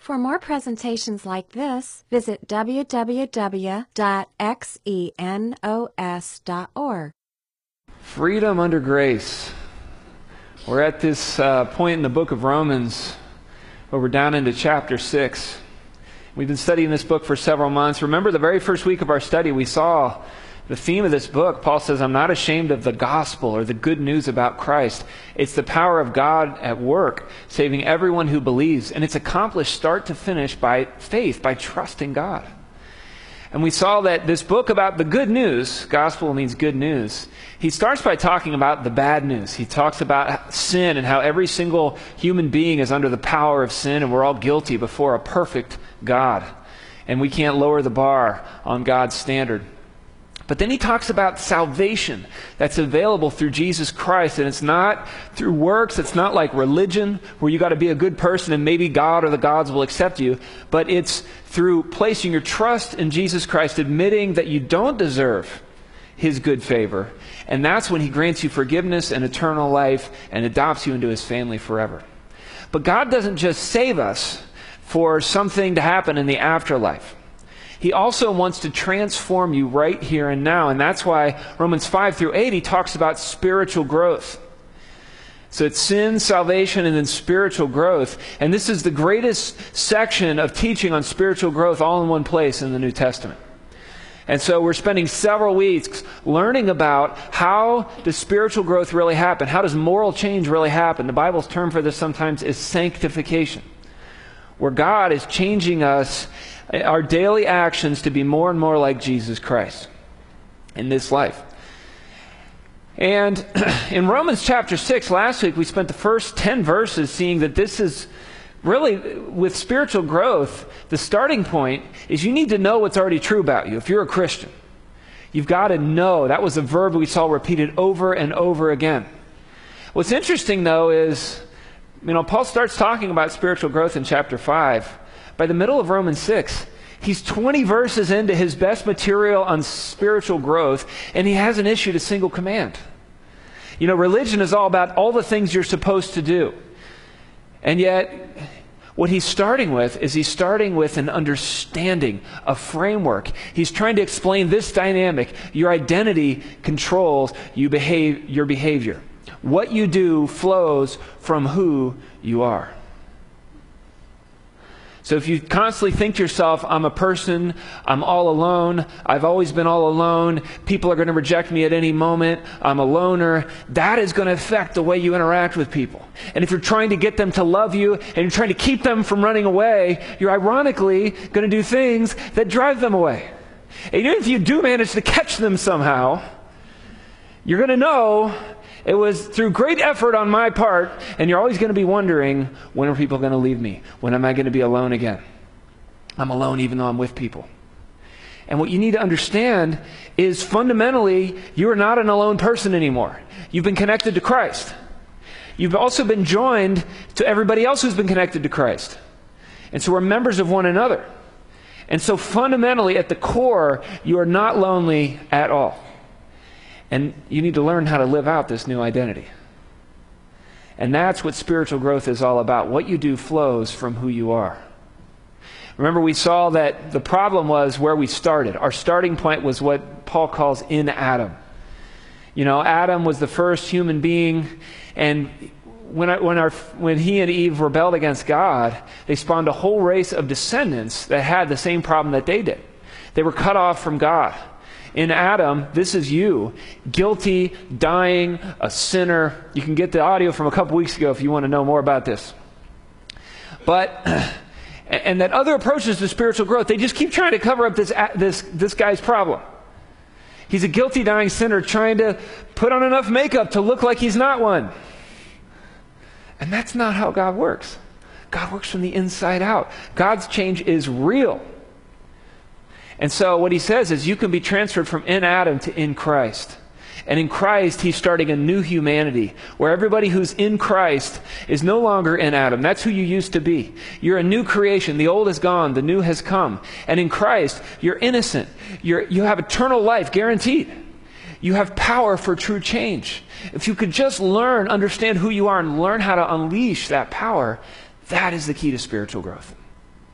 For more presentations like this, visit www.xenos.org. Freedom under grace. We're at this point in the book of Romans where we're down into chapter 6. We've been studying this book for several months. Remember the very first week of our study, we saw the theme of this book. Paul says, I'm not ashamed of the gospel or the good news about Christ. It's the power of God at work, saving everyone who believes. And it's accomplished start to finish by faith, by trusting God. And we saw that this book about the good news, gospel means good news, he starts by talking about the bad news. He talks about sin and how every single human being is under the power of sin and we're all guilty before a perfect God. And we can't lower the bar on God's standard. But then he talks about salvation that's available through Jesus Christ. And it's not through works. It's not like religion where you got to be a good person and maybe God or the gods will accept you. But it's through placing your trust in Jesus Christ, admitting that you don't deserve his good favor. And that's when he grants you forgiveness and eternal life and adopts you into his family forever. But God doesn't just save us for something to happen in the afterlife. He also wants to transform you right here and now. And that's why Romans 5 through 8, he talks about spiritual growth. So it's sin, salvation, and then spiritual growth. And this is the greatest section of teaching on spiritual growth all in one place in the New Testament. And so we're spending several weeks learning about how does spiritual growth really happen? How does moral change really happen? The Bible's term for this sometimes is sanctification, where God is changing us, our daily actions, to be more and more like Jesus Christ in this life. And in Romans chapter 6, last week we spent the first 10 verses seeing that this is really, with spiritual growth, the starting point is you need to know what's already true about you. If you're a Christian, you've got to know. That was a verb we saw repeated over and over again. What's interesting, though, is, Paul starts talking about spiritual growth in chapter 5. By the middle of Romans 6, he's 20 verses into his best material on spiritual growth, and he hasn't issued a single command. Religion is all about all the things you're supposed to do. And yet, what he's starting with an understanding, a framework. He's trying to explain this dynamic. Your identity controls your behavior. What you do flows from who you are. So if you constantly think to yourself, I'm a person, I'm all alone, I've always been all alone, people are going to reject me at any moment, I'm a loner, that is going to affect the way you interact with people. And if you're trying to get them to love you and you're trying to keep them from running away, you're ironically going to do things that drive them away. And even if you do manage to catch them somehow, you're going to know it was through great effort on my part, and you're always going to be wondering, when are people going to leave me? When am I going to be alone again? I'm alone even though I'm with people. And what you need to understand is fundamentally, you are not an alone person anymore. You've been connected to Christ. You've also been joined to everybody else who's been connected to Christ. And so we're members of one another. And so fundamentally, at the core, you are not lonely at all. And you need to learn how to live out this new identity. And that's what spiritual growth is all about. What you do flows from who you are. Remember, we saw that the problem was where we started. Our starting point was what Paul calls in Adam. Adam was the first human being, and when he and Eve rebelled against God, they spawned a whole race of descendants that had the same problem that they did. They were cut off from God. In Adam, this is you, guilty, dying, a sinner. You can get the audio from a couple weeks ago if you want to know more about this. And that other approaches to spiritual growth, they just keep trying to cover up this guy's problem. He's a guilty, dying sinner trying to put on enough makeup to look like he's not one. And that's not how God works. God works from the inside out. God's change is real. And so what he says is you can be transferred from in Adam to in Christ. And in Christ, he's starting a new humanity where everybody who's in Christ is no longer in Adam. That's who you used to be. You're a new creation. The old is gone. The new has come. And in Christ, you're innocent. You have eternal life guaranteed. You have power for true change. If you could just understand who you are and learn how to unleash that power, that is the key to spiritual growth.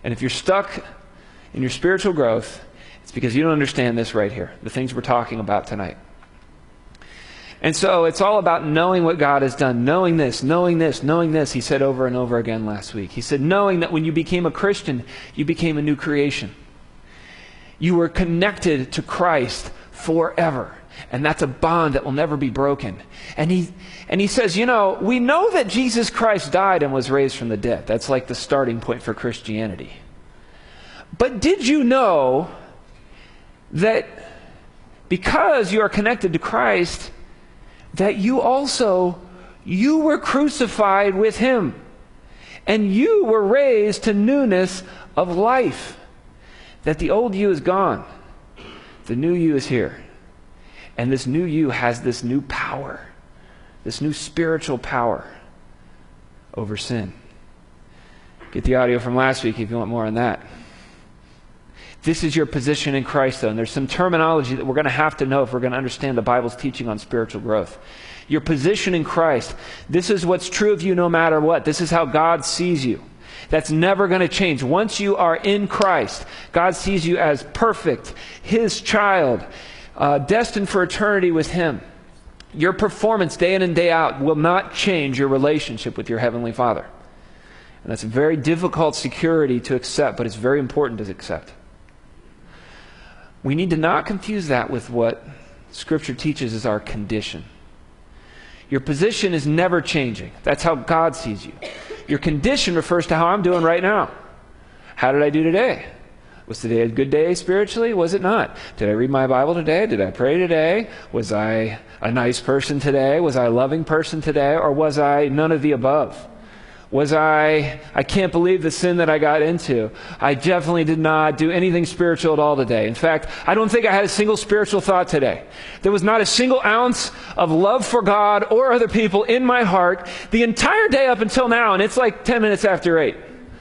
And if you're stuck in your spiritual growth, it's because you don't understand this right here, the things we're talking about tonight. And so it's all about knowing what God has done, knowing this, knowing this, knowing this, he said over and over again last week. He said, knowing that when you became a Christian, you became a new creation. You were connected to Christ forever. And that's a bond that will never be broken. And he says, we know that Jesus Christ died and was raised from the dead. That's like the starting point for Christianity. But did you know that because you are connected to Christ, that you were crucified with him, and you were raised to newness of life, that the old you is gone, the new you is here, and this new you has this new power, this new spiritual power over sin. Get the audio from last week if you want more on that. This is your position in Christ, though, and there's some terminology that we're going to have to know if we're going to understand the Bible's teaching on spiritual growth. Your position in Christ. This is what's true of you no matter what. This is how God sees you. That's never going to change. Once you are in Christ, God sees you as perfect, his child, destined for eternity with him. Your performance day in and day out will not change your relationship with your Heavenly Father. And that's a very difficult security to accept, but it's very important to accept. We need to not confuse that with what Scripture teaches as our condition. Your position is never changing. That's how God sees you. Your condition refers to how I'm doing right now. How did I do today? Was today a good day spiritually? Was it not? Did I read my Bible today? Did I pray today? Was I a nice person today? Was I a loving person today? Or was I none of the above? Was I can't believe the sin that I got into. I definitely did not do anything spiritual at all today. In fact, I don't think I had a single spiritual thought today. There was not a single ounce of love for God or other people in my heart the entire day up until now, and it's like 10 minutes after 8.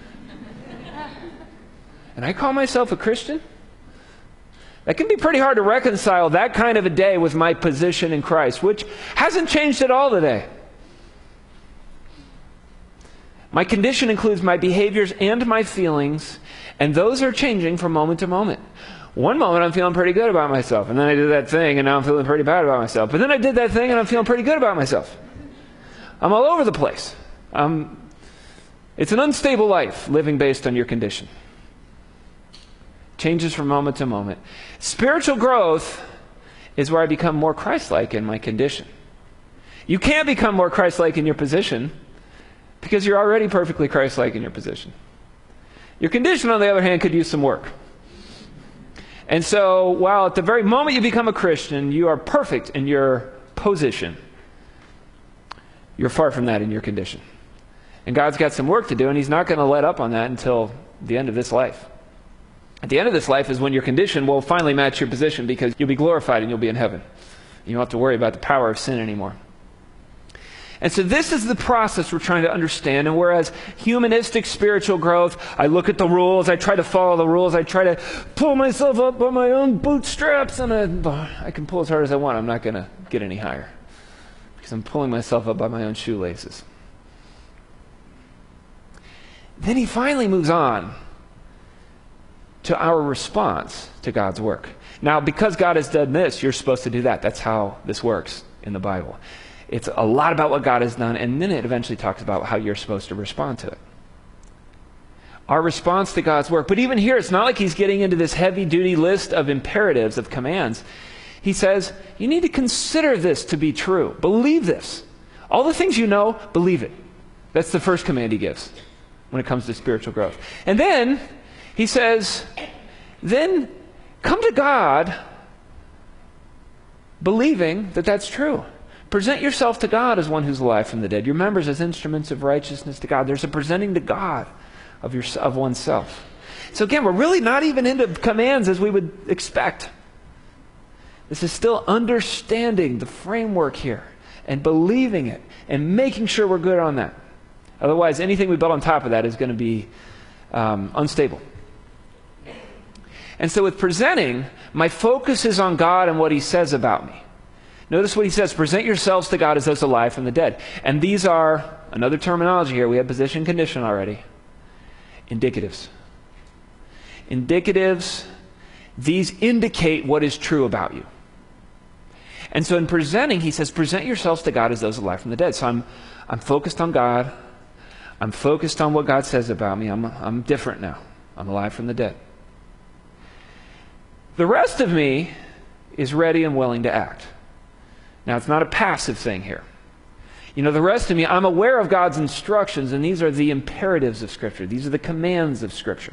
And I call myself a Christian? That can be pretty hard to reconcile that kind of a day with my position in Christ, which hasn't changed at all today. My condition includes my behaviors and my feelings, and those are changing from moment to moment. One moment I'm feeling pretty good about myself, and then I did that thing, and now I'm feeling pretty bad about myself. But then I did that thing, and I'm feeling pretty good about myself. I'm all over the place. It's an unstable life, living based on your condition. Changes from moment to moment. Spiritual growth is where I become more Christ-like in my condition. You can't become more Christ-like in your position, because you're already perfectly Christ-like in your position. Your condition, on the other hand, could use some work. And so, while at the very moment you become a Christian, you are perfect in your position, you're far from that in your condition. And God's got some work to do, and he's not going to let up on that until the end of this life. At the end of this life is when your condition will finally match your position, because you'll be glorified and you'll be in heaven. You don't have to worry about the power of sin anymore. And so this is the process we're trying to understand. And whereas humanistic spiritual growth, I look at the rules, I try to follow the rules, I try to pull myself up by my own bootstraps, and I can pull as hard as I want. I'm not going to get any higher, because I'm pulling myself up by my own shoelaces. Then he finally moves on to our response to God's work. Now, because God has done this, you're supposed to do that. That's how this works in the Bible. It's a lot about what God has done, and then it eventually talks about how you're supposed to respond to it. Our response to God's work. But even here, it's not like he's getting into this heavy-duty list of imperatives, of commands. He says, you need to consider this to be true. Believe this. All the things you know, believe it. That's the first command he gives when it comes to spiritual growth. And then he says, then come to God believing that that's true. Present yourself to God as one who's alive from the dead. Your members as instruments of righteousness to God. There's a presenting to God of oneself. So again, we're really not even into commands as we would expect. This is still understanding the framework here and believing it and making sure we're good on that. Otherwise, anything we build on top of that is going to be unstable. And so with presenting, my focus is on God and what he says about me. Notice what he says, present yourselves to God as those alive from the dead. And these are, another terminology here, we have position, condition already, indicatives. indicatives, these indicate what is true about you. And so in presenting, he says, present yourselves to God as those alive from the dead. So I'm focused on God. I'm focused on what God says about me. I'm different now. I'm alive from the dead. The rest of me is ready and willing to act. Now, it's not a passive thing here. The rest of me, I'm aware of God's instructions, and these are the imperatives of Scripture. These are the commands of Scripture.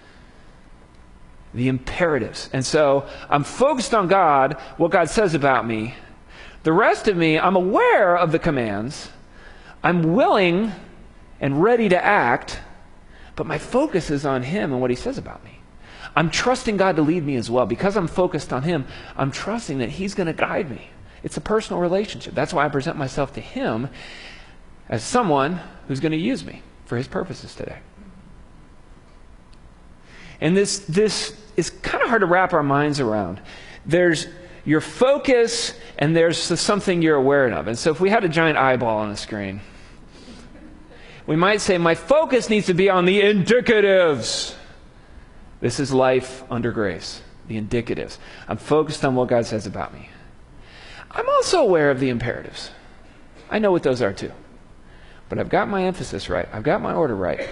The imperatives. And so I'm focused on God, what God says about me. The rest of me, I'm aware of the commands. I'm willing and ready to act, but my focus is on Him and what He says about me. I'm trusting God to lead me as well. Because I'm focused on Him, I'm trusting that He's going to guide me. It's a personal relationship. That's why I present myself to Him as someone who's going to use me for His purposes today. And this is kind of hard to wrap our minds around. There's your focus, and there's something you're aware of. And so if we had a giant eyeball on the screen, we might say, my focus needs to be on the indicatives. This is life under grace, the indicatives. I'm focused on what God says about me. I'm also aware of the imperatives. I know what those are too. But I've got my emphasis right. I've got my order right.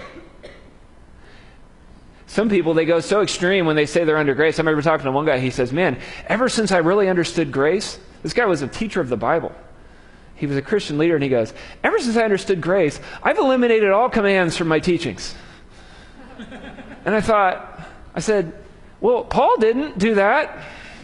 Some people, they go so extreme when they say they're under grace. I remember talking to one guy, he says, man, ever since I really understood grace, this guy was a teacher of the Bible. He was a Christian leader, and he goes, ever since I understood grace, I've eliminated all commands from my teachings. And I said, well, Paul didn't do that.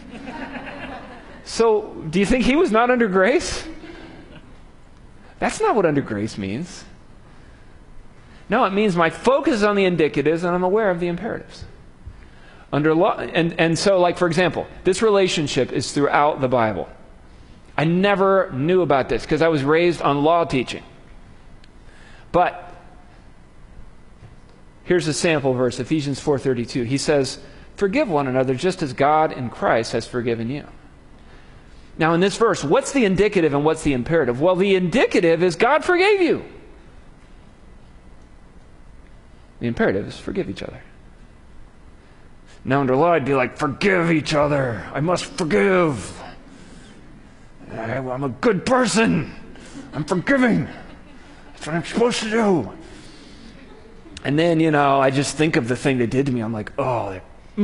So do you think he was not under grace? That's not what under grace means. No, it means my focus is on the indicatives and I'm aware of the imperatives. Under law, and so, like, for example, this relationship is throughout the Bible. I never knew about this because I was raised on law teaching. But here's a sample verse, Ephesians 4:32. He says, forgive one another just as God in Christ has forgiven you. Now, in this verse, what's the indicative and what's the imperative? Well, the indicative is God forgave you. The imperative is forgive each other. Now, under law, I'd be like, forgive each other. I must forgive. I'm a good person. I'm forgiving. That's what I'm supposed to do. And then, I just think of the thing they did to me. I'm like, oh,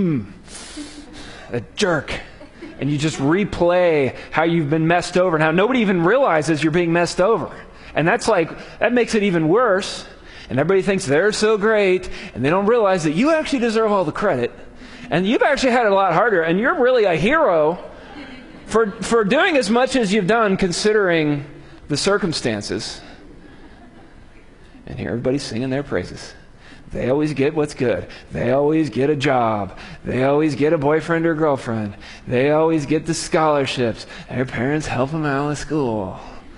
that jerk. And you just replay how you've been messed over and how nobody even realizes you're being messed over. And that makes it even worse. And everybody thinks they're so great, and they don't realize that you actually deserve all the credit. And you've actually had it a lot harder, and you're really a hero for doing as much as you've done considering the circumstances. And here everybody's singing their praises. They always get what's good. They always get a job. They always get a boyfriend or girlfriend. They always get the scholarships. Their parents help them out with school.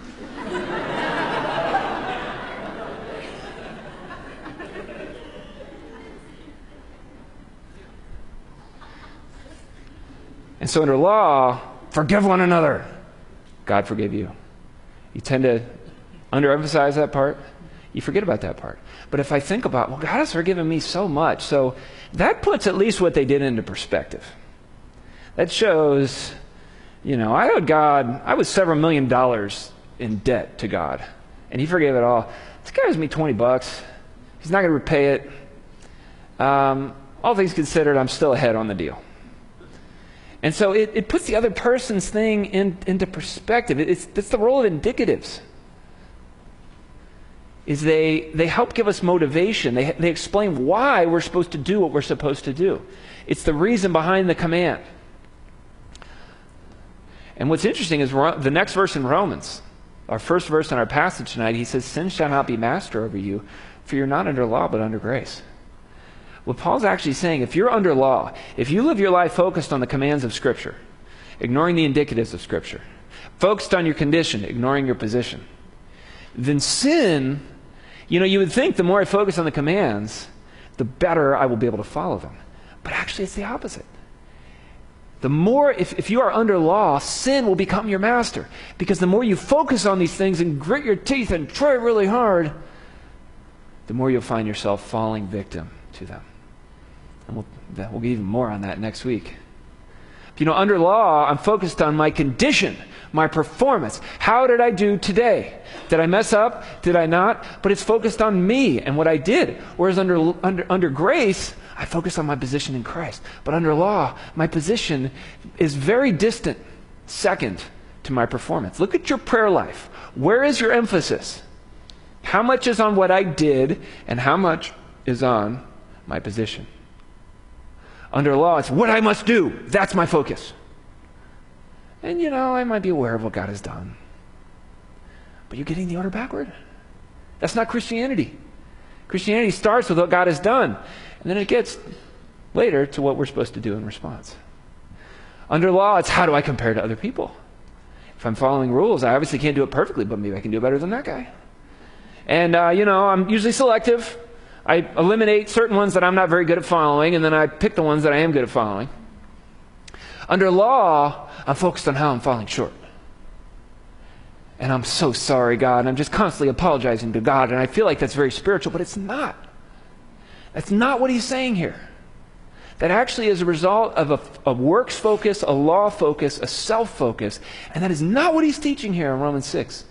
And so under law, forgive one another. God forgive you. You tend to underemphasize that part. You forget about that part. But if I think about, well, God has forgiven me so much, so that puts at least what they did into perspective. That shows, I was several $1 million in debt to God, and He forgave it all. This guy owes me $20. He's not going to repay it. All things considered, I'm still ahead on the deal. And so it puts the other person's thing into perspective. It's the role of indicatives. Is they help give us motivation. They explain why we're supposed to do what we're supposed to do. It's the reason behind the command. And what's interesting is the next verse in Romans, our first verse in our passage tonight, he says, sin shall not be master over you, for you're not under law, but under grace. What Paul's actually saying, if you're under law, if you live your life focused on the commands of Scripture, ignoring the indicatives of Scripture, focused on your condition, ignoring your position, then sin, you would think the more I focus on the commands, the better I will be able to follow them. But actually it's the opposite. The more, if you are under law, sin will become your master. Because the more you focus on these things and grit your teeth and try really hard, the more you'll find yourself falling victim to them. And we'll get even more on that next week. Under law, I'm focused on my condition, my performance. How did I do today? Did I mess up? Did I not? But it's focused on me and what I did. Whereas under grace, I focus on my position in Christ. But under law, my position is very distant, second to my performance. Look at your prayer life. Where is your emphasis? How much is on what I did and how much is on my position? Under law, it's what I must do. That's my focus. And I might be aware of what God has done. But you're getting the order backward. That's not Christianity. Christianity starts with what God has done. And then it gets later to what we're supposed to do in response. Under law, it's how do I compare to other people? If I'm following rules, I obviously can't do it perfectly, but maybe I can do it better than that guy. And, I'm usually selective. I eliminate certain ones that I'm not very good at following, and then I pick the ones that I am good at following. Under law, I'm focused on how I'm falling short. And I'm so sorry, God, and I'm just constantly apologizing to God, and I feel like that's very spiritual, but it's not. That's not what he's saying here. That actually is a result of a works focus, a law focus, a self focus, and that is not what he's teaching here in Romans 6.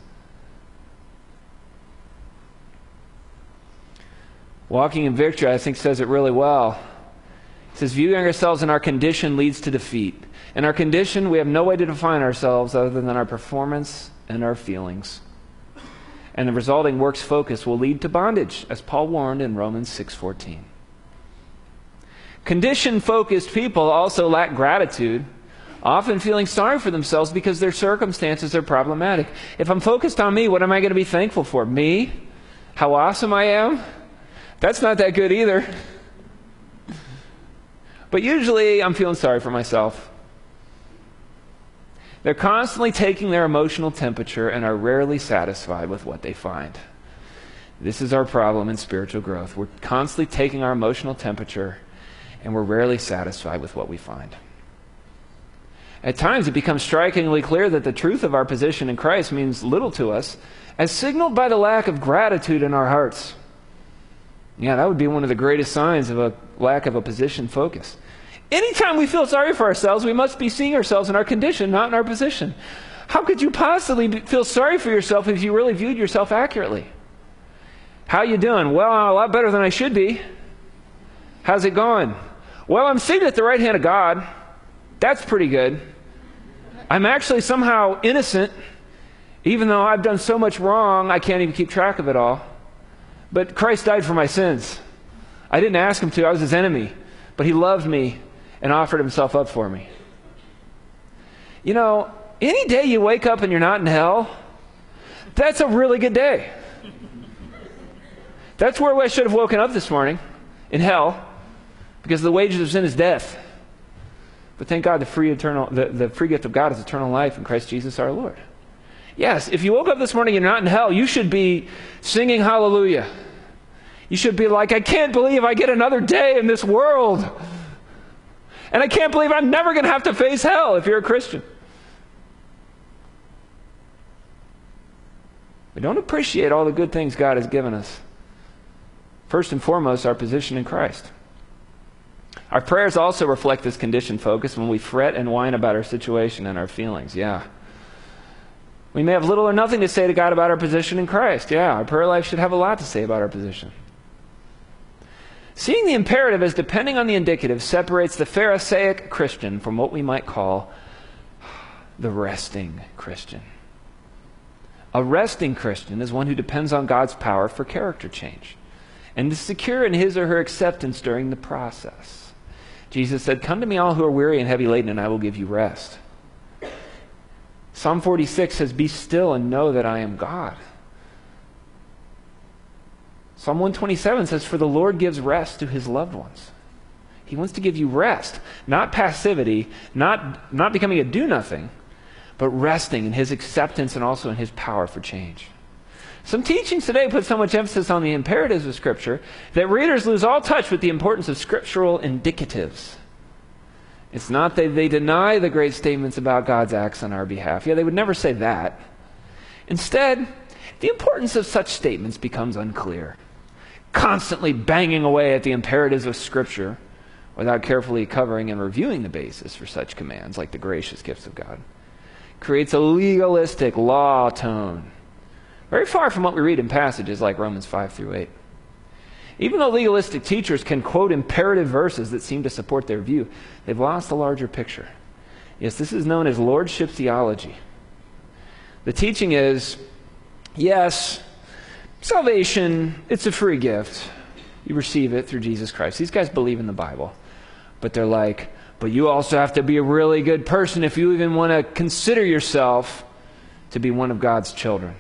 Walking in Victory, I think, says it really well. It says, viewing ourselves in our condition leads to defeat. In our condition, we have no way to define ourselves other than our performance and our feelings. And the resulting works focus will lead to bondage, as Paul warned in Romans 6:14. Condition-focused people also lack gratitude, often feeling sorry for themselves because their circumstances are problematic. If I'm focused on me, what am I going to be thankful for? Me? How awesome I am? That's not that good either. But usually I'm feeling sorry for myself. They're constantly taking their emotional temperature and are rarely satisfied with what they find. This is our problem in spiritual growth. We're constantly taking our emotional temperature and we're rarely satisfied with what we find. At times it becomes strikingly clear that the truth of our position in Christ means little to us, as signaled by the lack of gratitude in our hearts. Yeah, that would be one of the greatest signs of a lack of a position focus. Anytime we feel sorry for ourselves, we must be seeing ourselves in our condition, not in our position. How could you possibly feel sorry for yourself if you really viewed yourself accurately? How you doing? Well, I'm a lot better than I should be. How's it going? Well, I'm seated at the right hand of God. That's pretty good. I'm actually somehow innocent, even though I've done so much wrong, I can't even keep track of it all. But Christ died for my sins. I didn't ask him to. I was his enemy. But he loved me and offered himself up for me. Any day you wake up and you're not in hell, that's a really good day. That's where I should have woken up this morning, in hell, because the wages of sin is death. But thank God the free gift of God is eternal life in Christ Jesus our Lord. Yes, if you woke up this morning and you're not in hell, you should be singing hallelujah. You should be like, I can't believe I get another day in this world. And I can't believe I'm never going to have to face hell if you're a Christian. We don't appreciate all the good things God has given us. First and foremost, our position in Christ. Our prayers also reflect this condition focus when we fret and whine about our situation and our feelings. Yeah. We may have little or nothing to say to God about our position in Christ. Yeah, our prayer life should have a lot to say about our position. Seeing the imperative as depending on the indicative separates the Pharisaic Christian from what we might call the resting Christian. A resting Christian is one who depends on God's power for character change and is secure in his or her acceptance during the process. Jesus said, "Come to me all who are weary and heavy laden, and I will give you rest." Psalm 46 says, "Be still and know that I am God." Psalm 127 says, "For the Lord gives rest to his loved ones." He wants to give you rest, not passivity, not becoming a do-nothing, but resting in his acceptance and also in his power for change. Some teachings today put so much emphasis on the imperatives of Scripture that readers lose all touch with the importance of scriptural indicatives. It's not that they deny the great statements about God's acts on our behalf. Yeah, they would never say that. Instead, the importance of such statements becomes unclear. Constantly banging away at the imperatives of Scripture without carefully covering and reviewing the basis for such commands, like the gracious gifts of God. Creates a legalistic law tone, very far from what we read in passages like Romans 5 through 8. Even though legalistic teachers can quote imperative verses that seem to support their view, they've lost the larger picture. Yes, this is known as lordship theology. The teaching is, yes, salvation, it's a free gift. You receive it through Jesus Christ. These guys believe in the Bible. But they're like, but you also have to be a really good person if you even want to consider yourself to be one of God's children.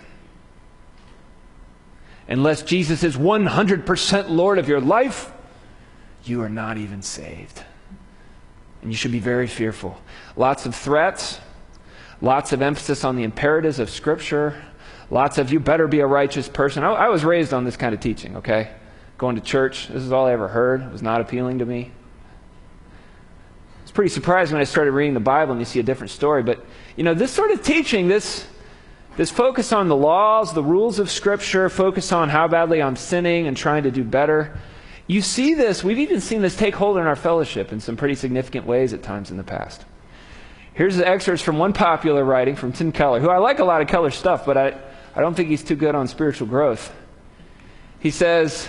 Unless Jesus is 100% Lord of your life, you are not even saved. And you should be very fearful. Lots of threats, lots of emphasis on the imperatives of Scripture, lots of you better be a righteous person. I was raised on this kind of teaching, okay? Going to church, this is all I ever heard. It was not appealing to me. It's pretty surprising when I started reading the Bible and you see a different story. But, this sort of teaching, this focus on the laws, the rules of Scripture, focus on how badly I'm sinning and trying to do better. You see this, we've even seen this take hold in our fellowship in some pretty significant ways at times in the past. Here's the excerpts from one popular writing from Tim Keller, who I like a lot of Keller's stuff, but I don't think he's too good on spiritual growth. He says,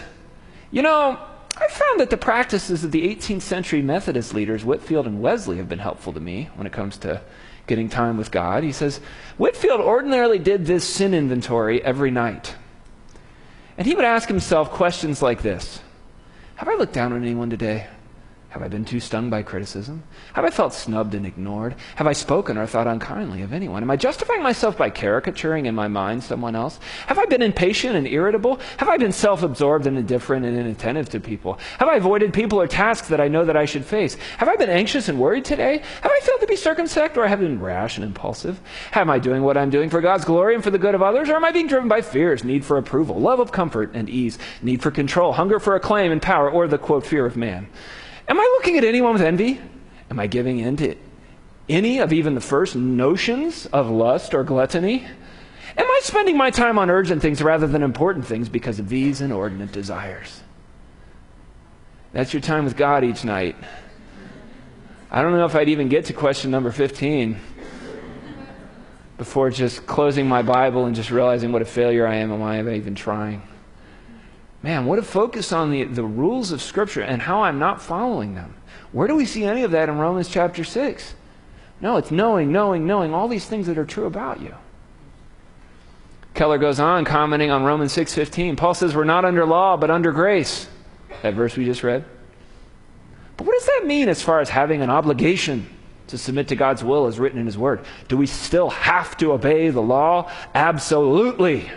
I found that the practices of the 18th century Methodist leaders, Whitefield and Wesley, have been helpful to me when it comes to getting time with God. He says, Whitefield ordinarily did this sin inventory every night. And he would ask himself questions like this. Have I looked down on anyone today? Have I been too stung by criticism? Have I felt snubbed and ignored? Have I spoken or thought unkindly of anyone? Am I justifying myself by caricaturing in my mind someone else? Have I been impatient and irritable? Have I been self-absorbed and indifferent and inattentive to people? Have I avoided people or tasks that I know that I should face? Have I been anxious and worried today? Have I failed to be circumspect, or have I been rash and impulsive? Am I doing what I'm doing for God's glory and for the good of others, or am I being driven by fears, need for approval, love of comfort and ease, need for control, hunger for acclaim and power, or the, quote, fear of man? Am I looking at anyone with envy? Am I giving in to any of even the first notions of lust or gluttony? Am I spending my time on urgent things rather than important things because of these inordinate desires? That's your time with God each night. I don't know if I'd even get to question number 15 before just closing my Bible and just realizing what a failure I am and why I'm even trying. Man, what a focus on the rules of Scripture and how I'm not following them. Where do we see any of that in Romans chapter 6? No, it's knowing, all these things that are true about you. Keller goes on commenting on Romans 6:15. Paul says we're not under law, but under grace. That verse we just read. But what does that mean as far as having an obligation to submit to God's will as written in His Word? Do we still have to obey the law? Absolutely.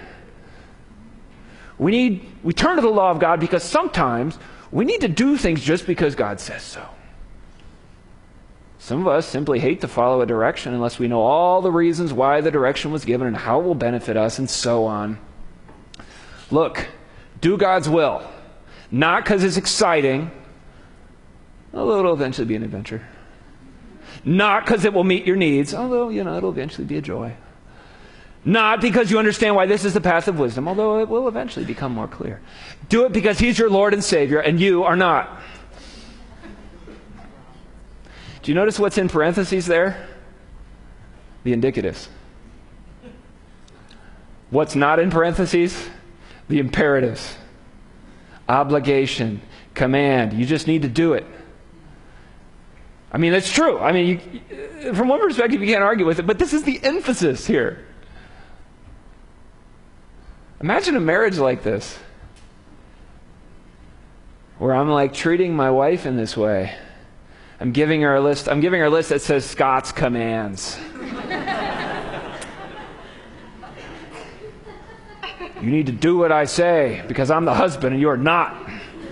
We turn to the law of God because sometimes we need to do things just because God says so. Some of us simply hate to follow a direction unless we know all the reasons why the direction was given and how it will benefit us and so on. Look, do God's will. Not because it's exciting, although it'll eventually be an adventure. Not because it will meet your needs, although, it'll eventually be a joy. Not because you understand why this is the path of wisdom, although it will eventually become more clear. Do it because He's your Lord and Savior, and you are not. Do you notice what's in parentheses there? The indicatives. What's not in parentheses? The imperatives. Obligation, command. You just need to do it. I mean, that's true. I mean, from one perspective, you can't argue with it, but this is the emphasis here. Imagine a marriage like this, where I'm like treating my wife in this way. I'm giving her a list that says Scott's commands. You need to do what I say because I'm the husband and you're not.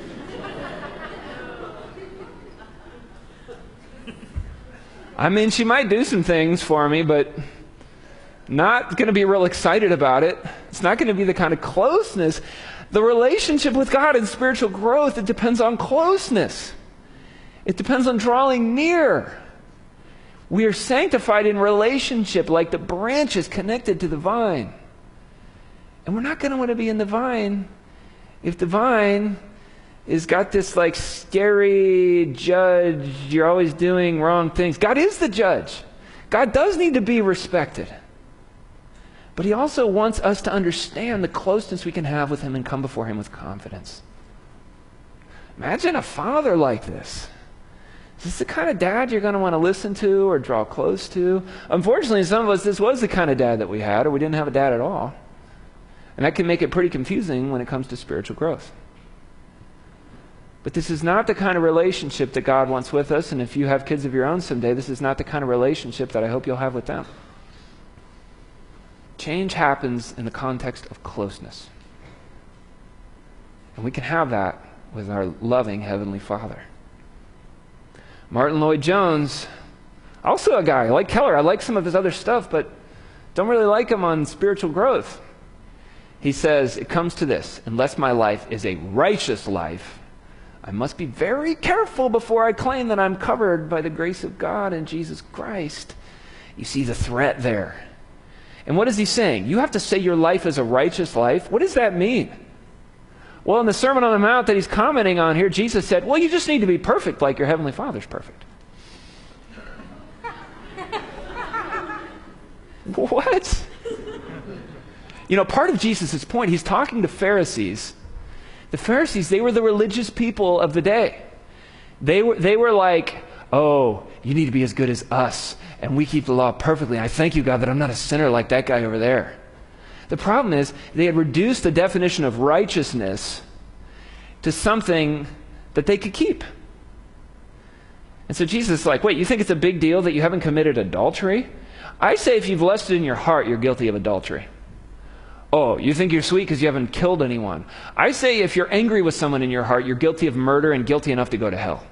I mean, she might do some things for me, but not going to be real excited about it. It's not going to be the kind of closeness. The relationship with God and spiritual growth, it depends on closeness. It depends on drawing near. We are sanctified in relationship like the branch is connected to the vine. And we're not going to want to be in the vine if the vine is got this like scary judge, you're always doing wrong things. God is the judge. God does need to be respected. But he also wants us to understand the closeness we can have with him and come before him with confidence. Imagine a father like this. Is this the kind of dad you're going to want to listen to or draw close to? Unfortunately, some of us, this was the kind of dad that we had, or we didn't have a dad at all. And that can make it pretty confusing when it comes to spiritual growth. But this is not the kind of relationship that God wants with us, and if you have kids of your own someday, this is not the kind of relationship that I hope you'll have with them. Change happens in the context of closeness. And we can have that with our loving Heavenly Father. Martin Lloyd-Jones, also a guy, like Keller. I like some of his other stuff, but don't really like him on spiritual growth. He says, it comes to this: unless my life is a righteous life, I must be very careful before I claim that I'm covered by the grace of God and Jesus Christ. You see the threat there. And what is he saying? You have to say your life is a righteous life? What does that mean? Well, in the Sermon on the Mount that he's commenting on here, Jesus said, well, you just need to be perfect like your Heavenly Father's perfect. What? You know, part of Jesus' point, he's talking to Pharisees. The Pharisees, they were the religious people of the day. They were like, oh, you need to be as good as us, and we keep the law perfectly. I thank you, God, that I'm not a sinner like that guy over there. The problem is they had reduced the definition of righteousness to something that they could keep. And so Jesus is like, wait, you think it's a big deal that you haven't committed adultery? I say if you've lusted in your heart, you're guilty of adultery. Oh, you think you're sweet because you haven't killed anyone. I say if you're angry with someone in your heart, you're guilty of murder and guilty enough to go to hell.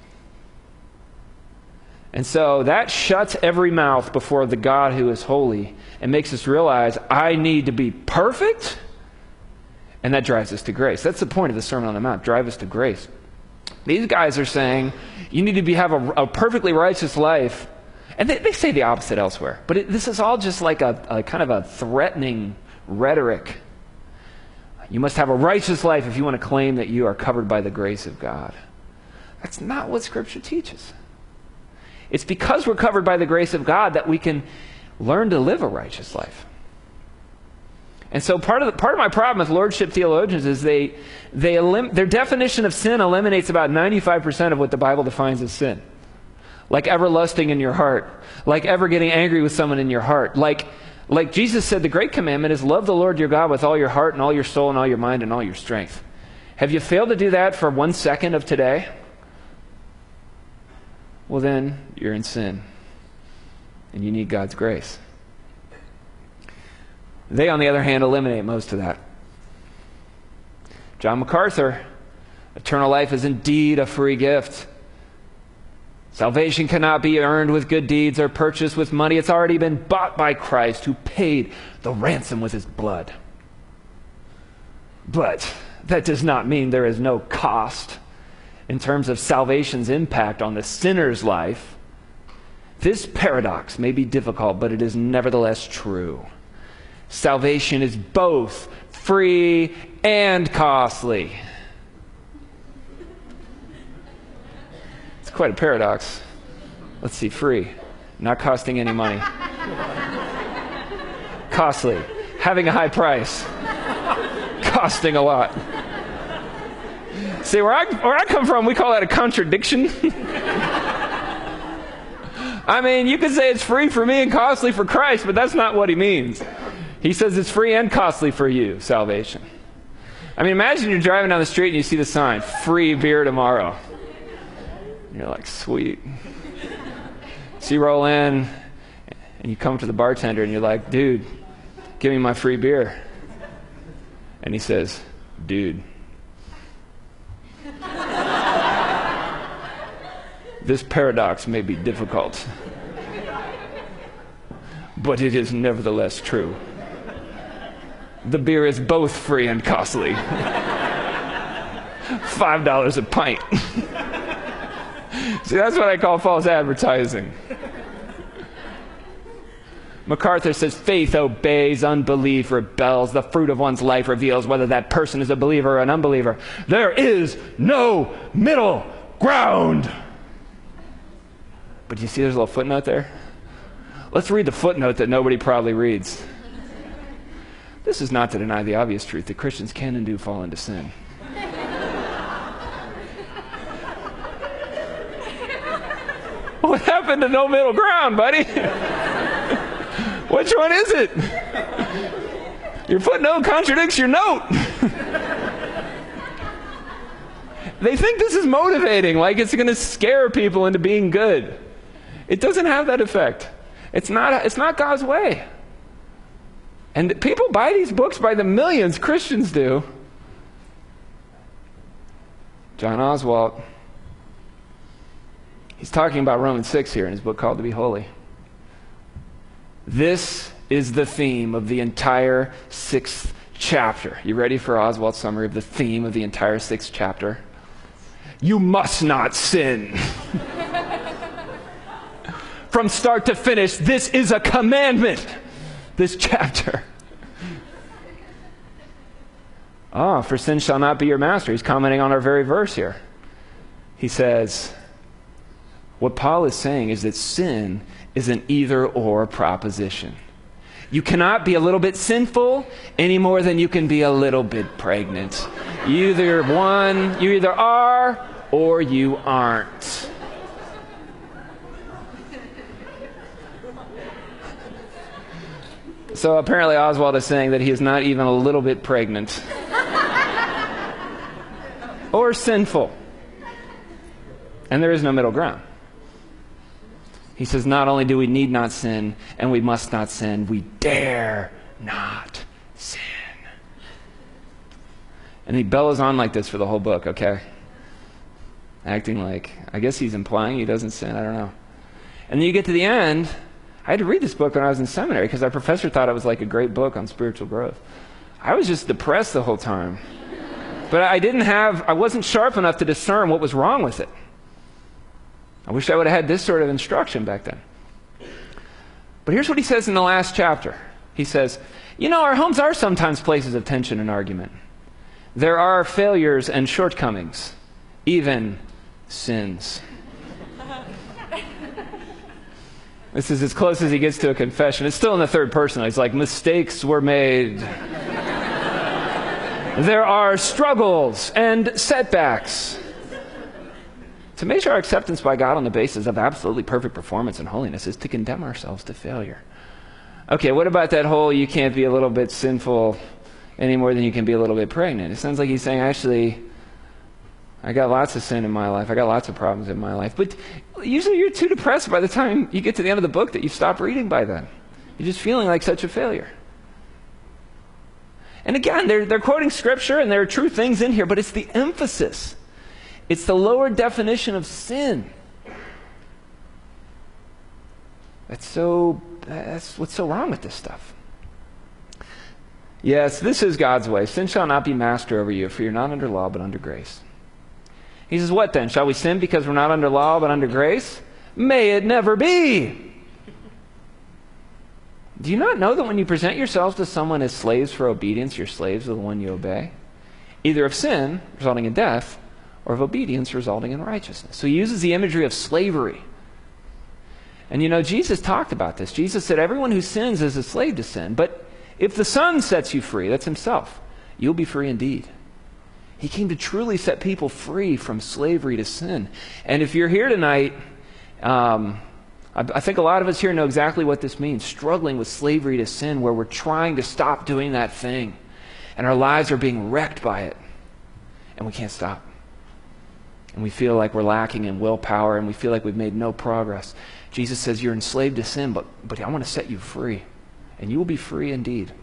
And so that shuts every mouth before the God who is holy and makes us realize I need to be perfect, and that drives us to grace. That's the point of the Sermon on the Mount, drive us to grace. These guys are saying you need to have a perfectly righteous life, and they say the opposite elsewhere. But this is all just like a kind of a threatening rhetoric. You must have a righteous life if you want to claim that you are covered by the grace of God. That's not what Scripture teaches. It's because we're covered by the grace of God that we can learn to live a righteous life. And so part of my problem with lordship theologians is their definition of sin eliminates about 95% of what the Bible defines as sin. Like ever lusting in your heart, like ever getting angry with someone in your heart, like Jesus said, the great commandment is love the Lord your God with all your heart and all your soul and all your mind and all your strength. Have you failed to do that for 1 second of today? Well, then you're in sin, and you need God's grace. They, on the other hand, eliminate most of that. John MacArthur, eternal life is indeed a free gift. Salvation cannot be earned with good deeds or purchased with money. It's already been bought by Christ, who paid the ransom with his blood. But that does not mean there is no cost in terms of salvation's impact on the sinner's life. This paradox may be difficult, but it is nevertheless true. Salvation is both free and costly. It's quite a paradox. Let's see, free, not costing any money. Costly, having a high price, costing a lot. See, where I come from, we call that a contradiction. I mean, you could say it's free for me and costly for Christ, but that's not what he means. He says it's free and costly for you, salvation. I mean, imagine you're driving down the street and you see the sign, free beer tomorrow. And you're like, sweet. So you roll in and you come to the bartender and you're like, dude, give me my free beer. And he says, dude, this paradox may be difficult, but it is nevertheless true. The beer is both free and costly. $5 a pint. See, that's what I call false advertising. MacArthur says, faith obeys, unbelief rebels. The fruit of one's life reveals whether that person is a believer or an unbeliever. There is no middle ground. But do you see there's a little footnote there? Let's read the footnote that nobody probably reads. This is not to deny the obvious truth that Christians can and do fall into sin. What happened to no middle ground, buddy? Which one is it? Your footnote contradicts your note. They think this is motivating, like it's going to scare people into being good. It doesn't have that effect. It's not God's way. And people buy these books by the millions, Christians do. John Oswalt, he's talking about Romans 6 here in his book called To Be Holy. This is the theme of the entire 6th chapter. You ready for Oswalt's summary of the theme of the entire 6th chapter? You must not sin. From start to finish, this is a commandment. This chapter. For sin shall not be your master. He's commenting on our very verse here. He says, what Paul is saying is that sin is an either-or proposition. You cannot be a little bit sinful any more than you can be a little bit pregnant. You either are or you aren't. So apparently Oswald is saying that he is not even a little bit pregnant. Or sinful. And there is no middle ground. He says not only do we need not sin and we must not sin, we dare not sin. And he bellows on like this for the whole book, okay? Acting like, I guess he's implying he doesn't sin, I don't know. And then you get to the end. I had to read this book when I was in seminary because our professor thought it was like a great book on spiritual growth. I was just depressed the whole time. But I wasn't sharp enough to discern what was wrong with it. I wish I would have had this sort of instruction back then. But here's what he says in the last chapter. He says, our homes are sometimes places of tension and argument. There are failures and shortcomings, even sins. This is as close as he gets to a confession. It's still in the third person. He's like, mistakes were made. There are struggles and setbacks. To measure our acceptance by God on the basis of absolutely perfect performance and holiness is to condemn ourselves to failure. Okay, what about that whole you can't be a little bit sinful any more than you can be a little bit pregnant? It sounds like he's saying, actually, I got lots of sin in my life. I got lots of problems in my life. But usually you're too depressed by the time you get to the end of the book that you stop reading by then. You're just feeling like such a failure. And again, they're quoting Scripture, and there are true things in here, but it's the emphasis. It's the lower definition of sin. That's what's so wrong with this stuff. Yes, this is God's way. Sin shall not be master over you, for you're not under law, but under grace. He says, what then? Shall we sin because we're not under law, but under grace? May it never be. Do you not know that when you present yourselves to someone as slaves for obedience, you're slaves of the one you obey? Either of sin, resulting in death, or of obedience, resulting in righteousness. So he uses the imagery of slavery. And Jesus talked about this. Jesus said everyone who sins is a slave to sin. But if the Son sets you free, that's himself, you'll be free indeed. He came to truly set people free from slavery to sin. And if you're here tonight, I think a lot of us here know exactly what this means, struggling with slavery to sin, where we're trying to stop doing that thing, and our lives are being wrecked by it, and we can't stop. And we feel like we're lacking in willpower, and we feel like we've made no progress. Jesus says you're enslaved to sin, but I want to set you free, and you will be free indeed.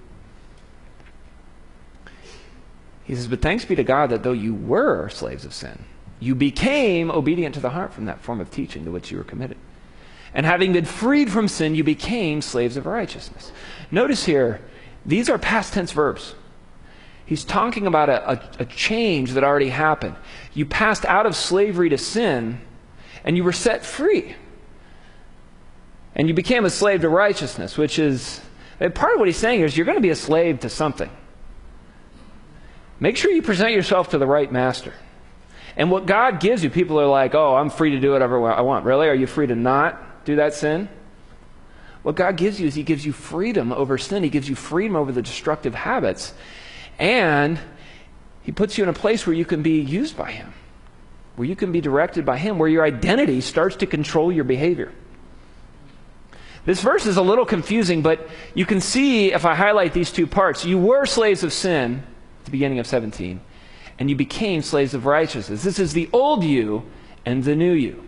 He says, but thanks be to God that though you were slaves of sin, you became obedient to the heart from that form of teaching to which you were committed. And having been freed from sin, you became slaves of righteousness. Notice here, these are past tense verbs. He's talking about a change that already happened. You passed out of slavery to sin, and you were set free. And you became a slave to righteousness, which is, part of what he's saying here is you're going to be a slave to something. Make sure you present yourself to the right master. And what God gives you, people are like, oh, I'm free to do whatever I want. Really? Are you free to not do that sin? What God gives you is he gives you freedom over sin. He gives you freedom over the destructive habits. And he puts you in a place where you can be used by him, where you can be directed by him, where your identity starts to control your behavior. This verse is a little confusing, but you can see if I highlight these two parts. You were slaves of sin at the beginning of 17, and you became slaves of righteousness. This is the old you and the new you.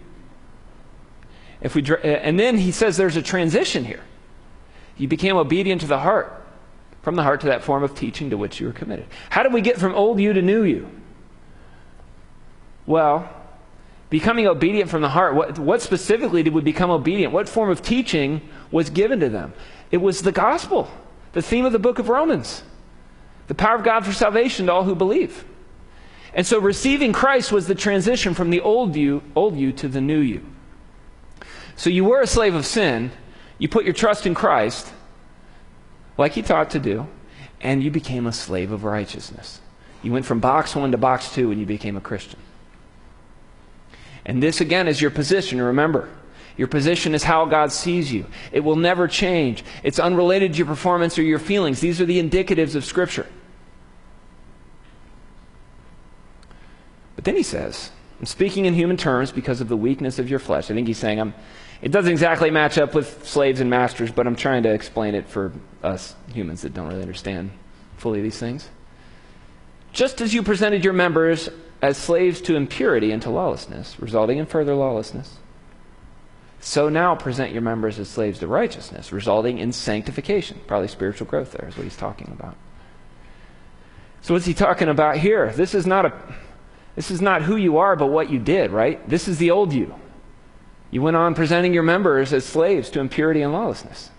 And then he says there's a transition here. You became obedient to the heart, from the heart to that form of teaching to which you were committed. How did we get from old you to new you? Well, becoming obedient from the heart, what specifically did we become obedient? What form of teaching was given to them? It was the gospel, the theme of the book of Romans. The power of God for salvation to all who believe. And so receiving Christ was the transition from the old you to the new you. So you were a slave of sin, you put your trust in Christ, like he taught to do, and you became a slave of righteousness. You went from box 1 to box 2 and you became a Christian. And this again is your position, remember. Your position is how God sees you. It will never change. It's unrelated to your performance or your feelings. These are the indicatives of Scripture. But then he says, I'm speaking in human terms because of the weakness of your flesh. I think he's saying, it doesn't exactly match up with slaves and masters, but I'm trying to explain it for us humans that don't really understand fully these things. Just as you presented your members as slaves to impurity and to lawlessness, resulting in further lawlessness, so now present your members as slaves to righteousness, resulting in sanctification. Probably spiritual growth there is what he's talking about. So what's he talking about here? This is not who you are, but what you did, right? This is the old you. You went on presenting your members as slaves to impurity and lawlessness.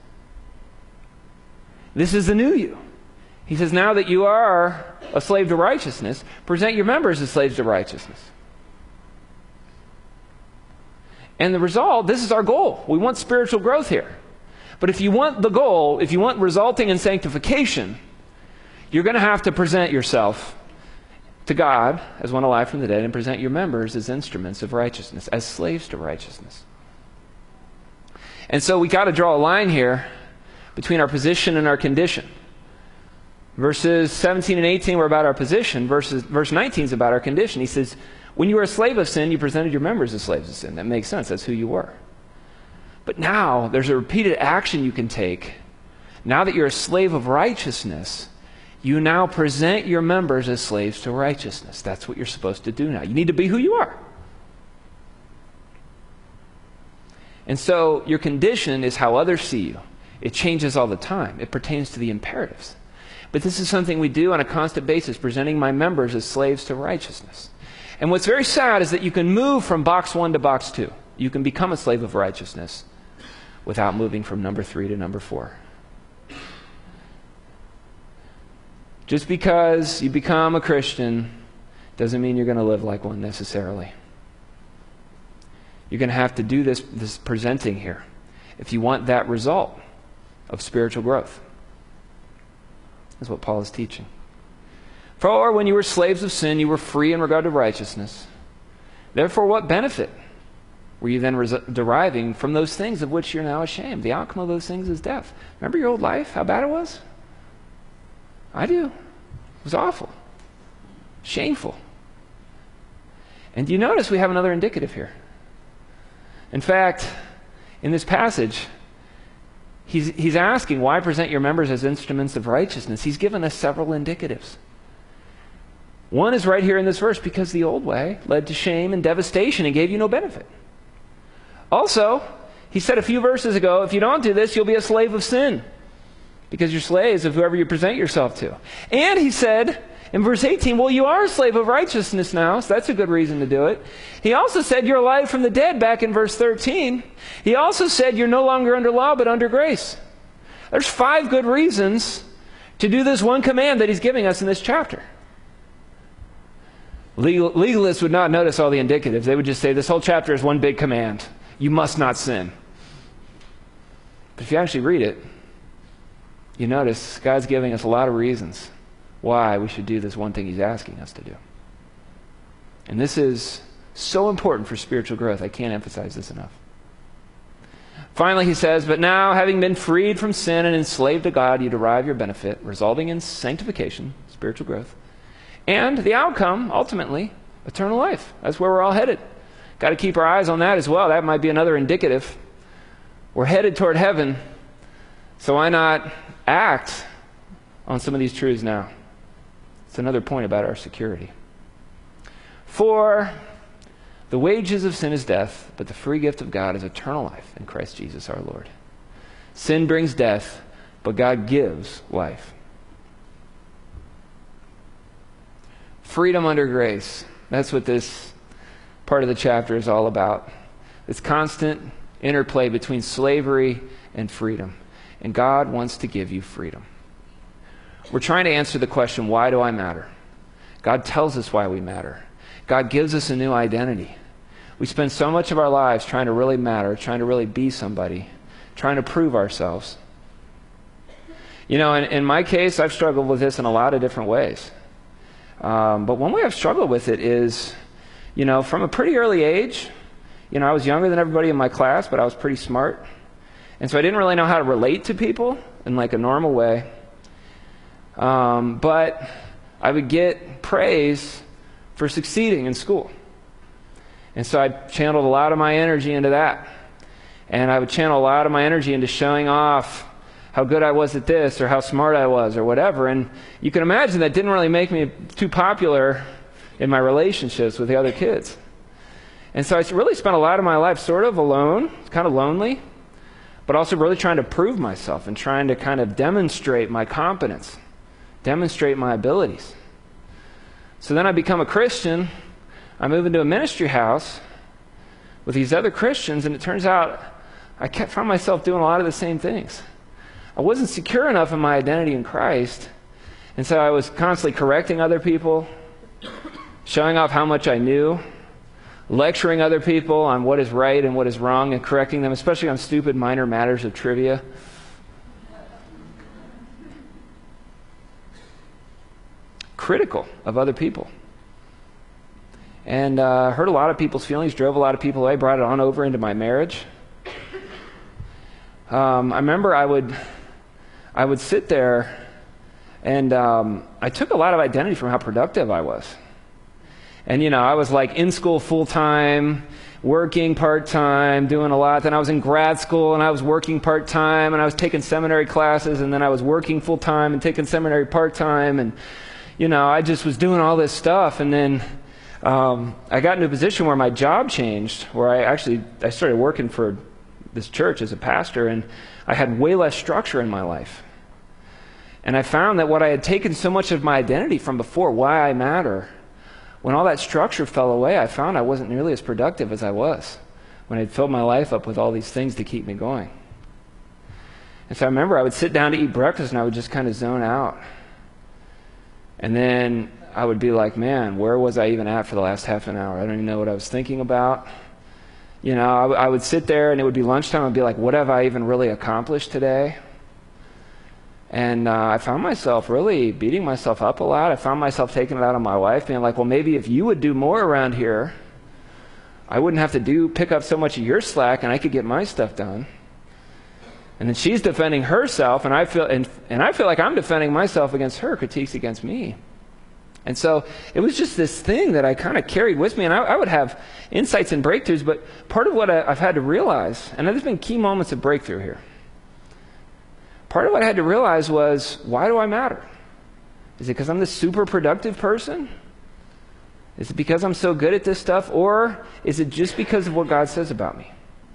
This is the new you. He says, now that you are a slave to righteousness, present your members as slaves to righteousness. And the result, this is our goal. We want spiritual growth here. But if you want the goal, if you want resulting in sanctification, you're going to have to present yourself to God as one alive from the dead and present your members as instruments of righteousness, as slaves to righteousness. And so we got to draw a line here between our position and our condition. Verses 17 and 18 were about our position. Verse 19 is about our condition. He says, when you were a slave of sin, you presented your members as slaves of sin. That makes sense. That's who you were. But now there's a repeated action you can take. Now that you're a slave of righteousness, you now present your members as slaves to righteousness. That's what you're supposed to do now. You need to be who you are. And so your condition is how others see you. It changes all the time. It pertains to the imperatives. But this is something we do on a constant basis, presenting my members as slaves to righteousness. And what's very sad is that you can move from box 1 to box 2. You can become a slave of righteousness without moving from number 3 to number 4. Just because you become a Christian doesn't mean you're going to live like one necessarily. You're going to have to do this presenting here if you want that result of spiritual growth. That's what Paul is teaching. For when you were slaves of sin, you were free in regard to righteousness. Therefore, what benefit were you then deriving from those things of which you're now ashamed? The outcome of those things is death. Remember your old life, how bad it was? I do. It was awful. Shameful. And do you notice we have another indicative here? In fact, in this passage, he's asking, why present your members as instruments of righteousness? He's given us several indicatives. One is right here in this verse, because the old way led to shame and devastation and gave you no benefit. Also, he said a few verses ago, if you don't do this, you'll be a slave of sin, because you're slaves of whoever you present yourself to. And he said in verse 18, well, you are a slave of righteousness now, so that's a good reason to do it. He also said you're alive from the dead back in verse 13. He also said you're no longer under law but under grace. There's 5 good reasons to do this one command that he's giving us in this chapter. Legalists would not notice all the indicatives. They would just say this whole chapter is one big command. You must not sin. But if you actually read it, you notice God's giving us a lot of reasons why we should do this one thing he's asking us to do. And this is so important for spiritual growth. I can't emphasize this enough. Finally, he says, but now, having been freed from sin and enslaved to God, you derive your benefit, resulting in sanctification, spiritual growth, and the outcome, ultimately, eternal life. That's where we're all headed. Got to keep our eyes on that as well. That might be another indicative. We're headed toward heaven, so why not act on some of these truths now? It's another point about our security. For the wages of sin is death, but the free gift of God is eternal life in Christ Jesus our Lord. Sin brings death, but God gives life. Freedom under grace. That's what this part of the chapter is all about. This constant interplay between slavery and freedom. And God wants to give you freedom. We're trying to answer the question, why do I matter? God tells us why we matter. God gives us a new identity. We spend so much of our lives trying to really matter, trying to really be somebody, trying to prove ourselves. You know, in my case, I've struggled with this in a lot of different ways. But one way I've struggled with it is, you know, from a pretty early age, you know, I was younger than everybody in my class, but I was pretty smart. And so I didn't really know how to relate to people in like a normal way. But I would get praise for succeeding in school. And so I channeled a lot of my energy into that. And I would channel a lot of my energy into showing off how good I was at this or how smart I was or whatever. And you can imagine that didn't really make me too popular in my relationships with the other kids. And so I really spent a lot of my life sort of alone, kind of lonely, but also really trying to prove myself and trying to kind of demonstrate my competence, demonstrate my abilities. So then I become a Christian. I move into a ministry house with these other Christians, and it turns out I found myself doing a lot of the same things. I wasn't secure enough in my identity in Christ, and so I was constantly correcting other people, showing off how much I knew, lecturing other people on what is right and what is wrong, and correcting them, especially on stupid minor matters of trivia. Critical of other people. And hurt a lot of people's feelings, drove a lot of people away, brought it on over into my marriage. I remember I would sit there, and I took a lot of identity from how productive I was. And, you know, I was like in school full-time, working part-time, doing a lot. Then I was in grad school, and I was working part-time, and I was taking seminary classes, and then I was working full-time and taking seminary part-time. And, you know, I just was doing all this stuff. And then I got into a position where my job changed, where I started working for this church as a pastor, and I had way less structure in my life. And I found that what I had taken so much of my identity from before, why I matter, when all that structure fell away, I found I wasn't nearly as productive as I was when I'd filled my life up with all these things to keep me going. And so I remember I would sit down to eat breakfast, and I would just kind of zone out. And then I would be like, man, where was I even at for the last half an hour? I don't even know what I was thinking about. You know, I would sit there, and it would be lunchtime. I'd be like, what have I even really accomplished today? And I found myself really beating myself up a lot. I found myself taking it out on my wife, being like, well, maybe if you would do more around here, I wouldn't have to pick up so much of your slack, and I could get my stuff done. And then she's defending herself, and I feel like I'm defending myself against her critiques against me. And so it was just this thing that I kind of carried with me, and I would have insights and breakthroughs, but part of what I've had to realize, and there's been key moments of breakthrough here, part of what I had to realize was, why do I matter? Is it because I'm this super productive person? Is it because I'm so good at this stuff? Or is it just because of what God says about me?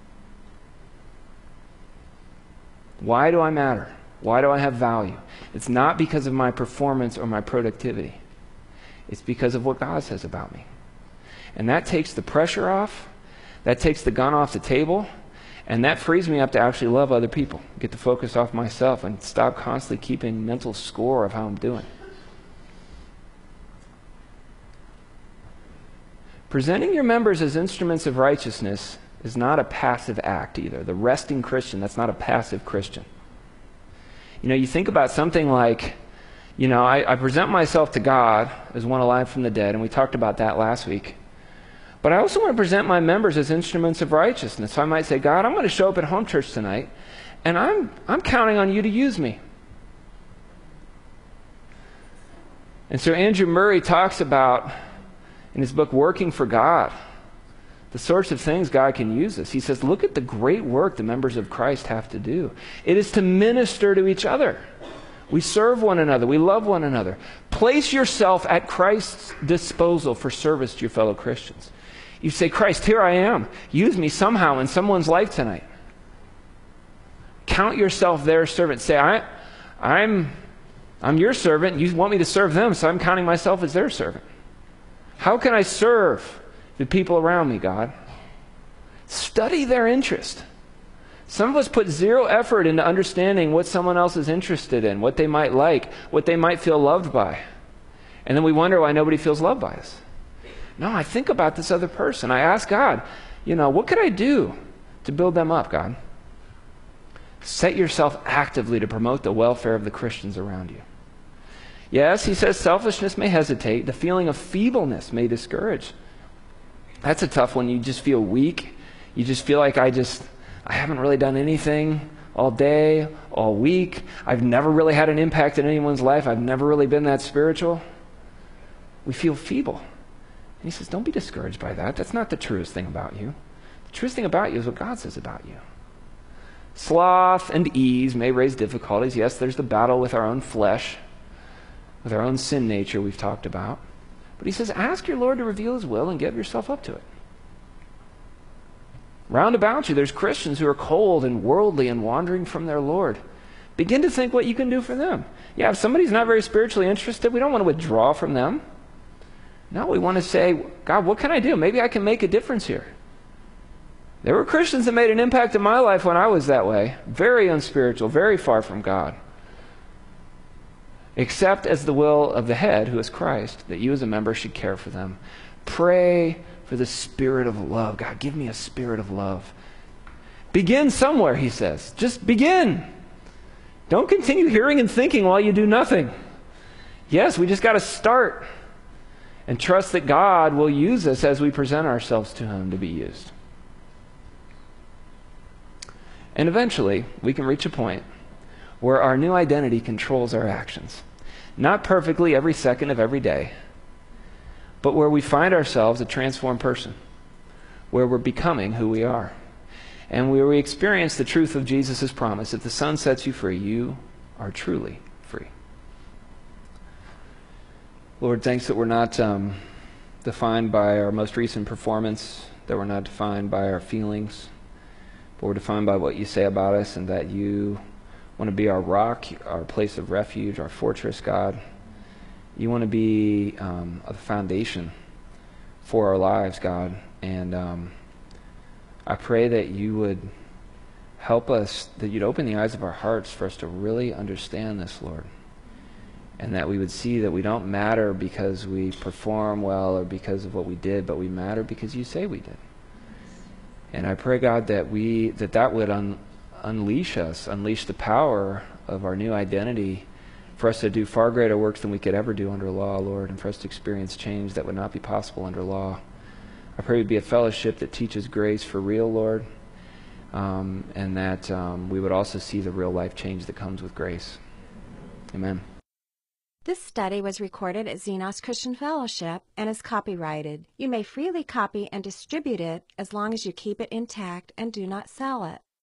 Why do I matter? Why do I have value? It's not because of my performance or my productivity. It's because of what God says about me. And that takes the pressure off. That takes the gun off the table. And that frees me up to actually love other people, get the focus off myself, and stop constantly keeping mental score of how I'm doing. Presenting your members as instruments of righteousness is not a passive act either. The resting Christian, that's not a passive Christian. You know, you think about something like, you know, I present myself to God as one alive from the dead, and we talked about that last week. But I also want to present my members as instruments of righteousness. So I might say, God, I'm going to show up at home church tonight, and I'm counting on you to use me. And so Andrew Murray talks about, in his book, Working for God, the sorts of things God can use us. He says, look at the great work the members of Christ have to do. It is to minister to each other. We serve one another. We love one another. Place yourself at Christ's disposal for service to your fellow Christians. You say, Christ, here I am. Use me somehow in someone's life tonight. Count yourself their servant. Say, I'm your servant. You want me to serve them, so I'm counting myself as their servant. How can I serve the people around me, God? Study their interest. Some of us put zero effort into understanding what someone else is interested in, what they might like, what they might feel loved by. And then we wonder why nobody feels loved by us. No, I think about this other person. I ask God, what could I do to build them up, God? Set yourself actively to promote the welfare of the Christians around you. Yes, he says selfishness may hesitate. The feeling of feebleness may discourage. That's a tough one. You just feel weak. You just feel like I haven't really done anything all day, all week. I've never really had an impact in anyone's life. I've never really been that spiritual. We feel feeble. And he says, don't be discouraged by that. That's not the truest thing about you. The truest thing about you is what God says about you. Sloth and ease may raise difficulties. Yes, there's the battle with our own flesh, with our own sin nature we've talked about. But he says, ask your Lord to reveal his will and give yourself up to it. Round about you, there's Christians who are cold and worldly and wandering from their Lord. Begin to think what you can do for them. Yeah, if somebody's not very spiritually interested, we don't want to withdraw from them. No, we want to say, God, what can I do? Maybe I can make a difference here. There were Christians that made an impact in my life when I was that way. Very unspiritual, very far from God. Except as the will of the head, who is Christ, that you as a member should care for them. Pray for the spirit of love. God, give me a spirit of love. Begin somewhere, he says. Just begin. Don't continue hearing and thinking while you do nothing. Yes, we just got to start and trust that God will use us as we present ourselves to him to be used. And eventually, we can reach a point where our new identity controls our actions. Not perfectly every second of every day, but where we find ourselves a transformed person, where we're becoming who we are, and where we experience the truth of Jesus' promise. If the Son sets you free, you are truly free. Lord, thanks that we're not defined by our most recent performance, that we're not defined by our feelings, but we're defined by what you say about us, and that you want to be our rock, our place of refuge, our fortress, God. You want to be a foundation for our lives, God. And I pray that you would help us, that you'd open the eyes of our hearts for us to really understand this, Lord. And that we would see that we don't matter because we perform well or because of what we did, but we matter because you say we did. And I pray, God, that that would unleash the power of our new identity for us to do far greater works than we could ever do under law, Lord, and for us to experience change that would not be possible under law. I pray we'd be a fellowship that teaches grace for real, Lord, and that we would also see the real life change that comes with grace. Amen. This study was recorded at Xenos Christian Fellowship and is copyrighted. You may freely copy and distribute it as long as you keep it intact and do not sell it.